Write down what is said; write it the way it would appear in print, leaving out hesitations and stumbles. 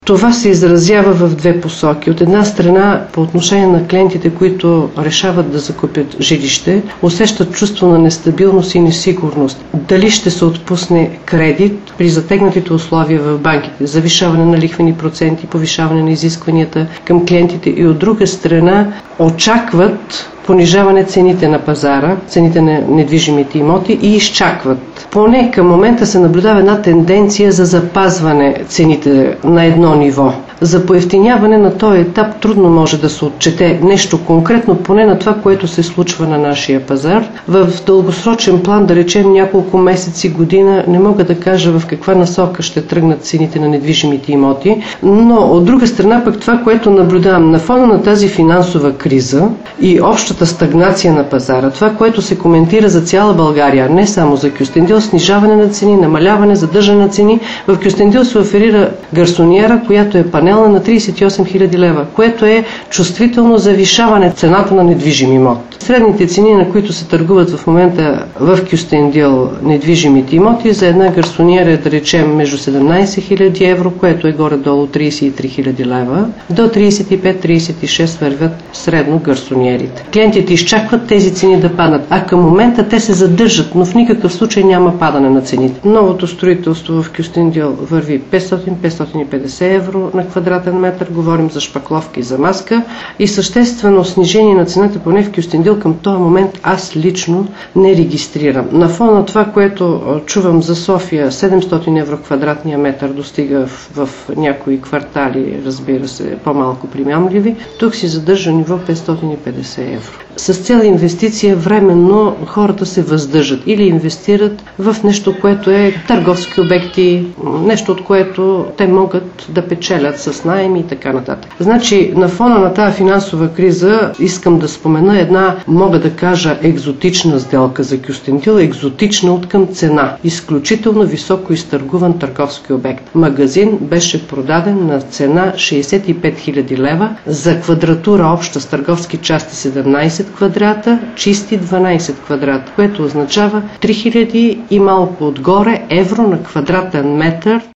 Това се изразява в две посоки. От една страна, по отношение на клиентите, които решават да закупят жилище, усещат чувство на нестабилност и несигурност. Дали ще се отпусне кредит при затегнатите условия в банките, завишаване на лихвени проценти, повишаване на изискванията към клиентите, и от друга страна очакват понижаване цените на пазара, цените на недвижимите имоти, и изчакват. Поне към момента се наблюдава една тенденция за запазване цените на едно ниво. За поевтиняване на този етап трудно може да се отчете нещо конкретно, поне на това, което се случва на нашия пазар. В дългосрочен план, да речем няколко месеци, година, не мога да кажа в каква насока ще тръгнат цените на недвижимите имоти, но от друга страна пък това, което наблюдавам на фона на тази финансова криза и общата стагнация на пазара, това, което се коментира за цяла България, не само за Кюстендил, снижаване на цени, намаляване, задържане на цени. В Кюстендил се оферира гарсониера, която е панелна, на 38 000 лева, което е чувствително завишаване цената на недвижим имот. Средните цени, на които се търгуват в момента в Кюстендил недвижимите имоти, за една гарсониера е, да речем, между 17 000 евро, което е горе-долу 33 000 лева, до 35-36 вървят средно гарсониерите. Клиентите изчакват тези цени да паднат, а към момента те се задържат, но в никакъв случай няма падане на цените. Новото строителство в Кюстендил върви 500-550 евро на квадратен метър, говорим за шпакловки и за маска, и съществено снижение на цената, поне в Кюстендил, към този момент аз лично не регистрирам. На фона на това, което чувам за София, 700 евро квадратния метър достига в някои квартали, разбира се, по-малко примамливи, тук си задържа ниво 550 евро. С цел инвестиция временно хората се въздържат или инвестират в нещо, което е търговски обекти, нещо, от което те могат да печелят с наеми и така нататък. Значи, на фона на тази финансова криза искам да спомена една, мога да кажа, екзотична сделка за Кюстендил, екзотична от към цена. Изключително високо изтъргуван търговски обект. Магазин беше продаден на цена 65 000 лева за квадратура обща с търговски части 17 квадрата, чисти 12 квадрата, което означава 3000 и малко отгоре евро на квадратен метър